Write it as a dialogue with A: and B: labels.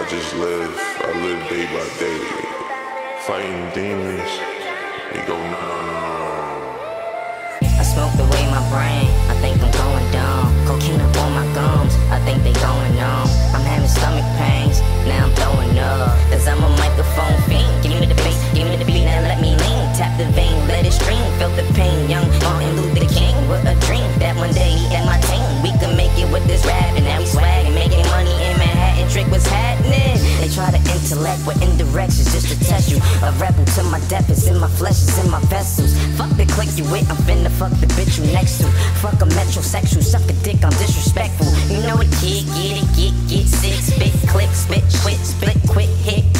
A: I live day by day, fighting demons. They go
B: I smoked away my brain, I think I'm going dumb. Cocaine up on my gums, I think they going numb. I'm having stomach pains, now I'm throwing up. Cause I'm a microphone fiend, give me the bass, give me the beat, now let me lean. Tap the vein, let it stream, felt the pain. Young Martin Luther King with a dream that one day he and my team, we could make it with this rap. And now we swaggin', making money in Manhattan, trick what's happening. They try to intellect with indirections just to test you. A rebel to my death is in my flesh, is in my vessels. Fuck the click you with, I'm finna fuck the bitch you next to. Fuck a metrosexual, suck a dick, I'm disrespectful. You know a kid, get it, get sick, spit, click, spit, quit, split, quit, hit.